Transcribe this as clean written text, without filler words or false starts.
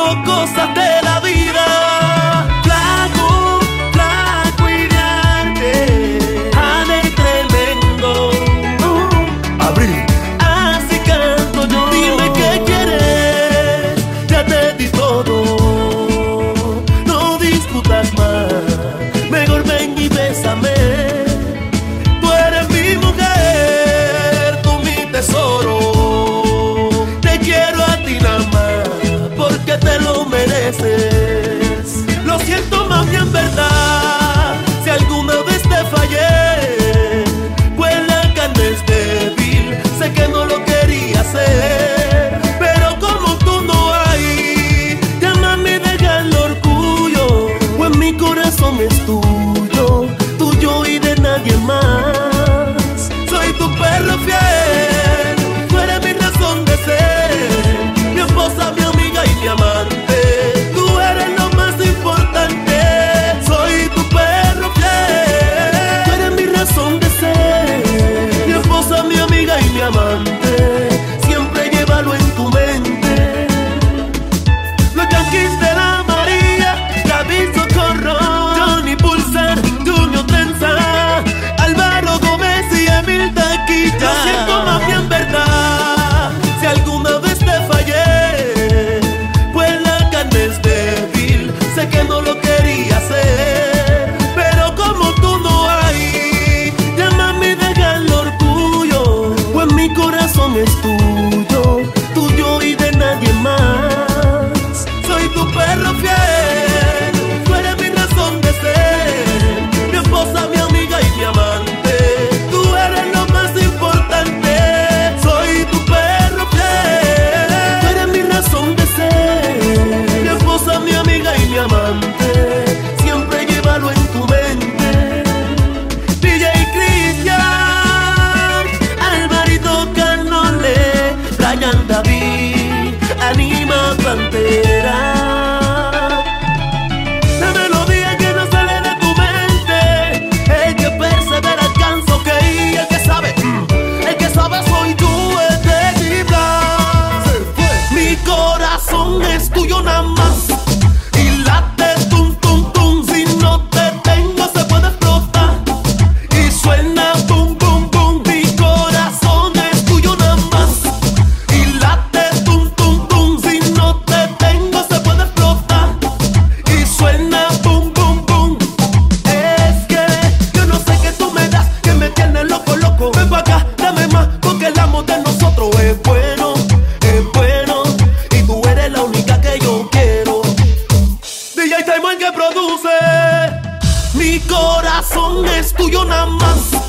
cosas de la vida. Flaco, flaco y grande, Ale tremendo. Abril. Así canto yo. Dime qué quieres, ya te di todo. No discutas más, mejor ven y bésame. Tú eres mi mujer, tú mi tesoro. Te quiero a ti nada más, porque te lo mereces. Lo siento mami en verdad, si alguna vez te fallé, pues la carne es débil, sé que no lo quería hacer, pero como tú no hay, ya mami deja el orgullo, pues mi corazón es tuyo, tuyo y de nadie más. Soy tu perro fiel, tú eres mi razón de ser, mi esposa, mi amiga y mi amante. Tú eres lo más importante. Soy tu perro fiel, tú eres mi razón de ser, mi esposa, mi amiga y mi amante. Siempre llévalo en tu mente. Los Yankees de la María, David Socorro, Johnny Pulsar, Junior Trenza, Álvaro Gómez y Emil Taquilla. Lo siento mami en verdad, si alguna vez te fallé, pues la carne es débil, sé que no lo quería hacer, pero como tú no hay, ya mami deja el orgullo, pues mi corazón es tuyo, tuyo y de nadie más. Soy tu perro fiel, tú eres mi razón de ser, mi esposa, mi amiga y mi amante. Tú eres lo más importante. Soy tu perro fiel, tú eres mi razón de ser, mi esposa, mi amiga y mi amante. Siempre llévalo en tu mente. DJ Cristian, Alvarito Carnole, Brian David, Anima Pantera. La melodía que no sale de tu mente, el que persevera alcanza, ok. El que sabe soy tú, es de mi plan. Mi corazón es tuyo nada más, y late tum tum tum. Si no te tengo se puede explotar, y suena bum bum bum. Mi corazón es tuyo nada más, y late tum tum tum. Si no te tengo se puede explotar, y suena bum bum bum. Es que yo no sé qué tú me das, que me tienes loco loco. Ven pa' acá, dame más, porque el amor de nosotros es bueno, y tú eres la única que yo quiero. DJ Taimon que produce. Mi corazón es tuyo nada más,